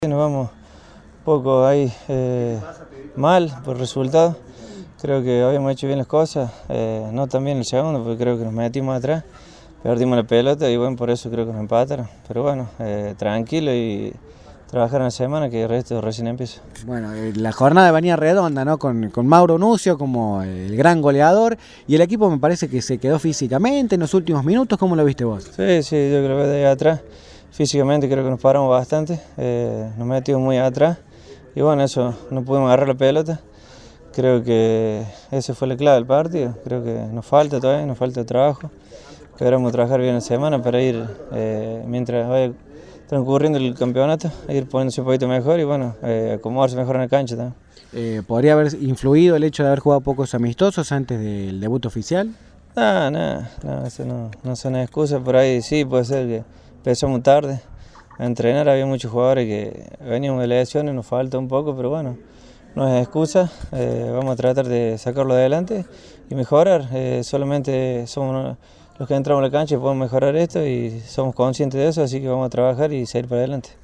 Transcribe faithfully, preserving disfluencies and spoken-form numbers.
Nos vamos un poco ahí eh, mal por el resultado. Creo que habíamos hecho bien las cosas, eh, no tan bien el segundo, porque creo que nos metimos atrás, perdimos la pelota y bueno, por eso creo que nos empataron. Pero bueno, eh, tranquilo y trabajar en la semana, que el resto recién empieza. Bueno, eh, la jornada venía redonda, ¿no? Con, con Mauro Nucio como el gran goleador, y el equipo me parece que se quedó físicamente en los últimos minutos. ¿Cómo lo viste vos? Sí, sí, yo creo que de ahí atrás, físicamente creo que nos paramos bastante, eh, nos metimos muy atrás y bueno, eso, no pudimos agarrar la pelota. Creo que esa fue la clave del partido, creo que nos falta todavía, nos falta trabajo. Queremos trabajar bien la semana para ir, eh, mientras vaya transcurriendo el campeonato, ir poniéndose un poquito mejor y bueno, eh, acomodarse mejor en la cancha también. Eh, ¿Podría haber influido el hecho de haber jugado pocos amistosos antes del debut oficial? No, no, no, eso no, no son excusas, por ahí sí puede ser que empezamos tarde a entrenar, había muchos jugadores que veníamos de lesiones, nos falta un poco, pero bueno, no es excusa, eh, vamos a tratar de sacarlo adelante y mejorar, eh, solamente somos los que entramos a la cancha y podemos mejorar esto y somos conscientes de eso, así que vamos a trabajar y seguir para adelante.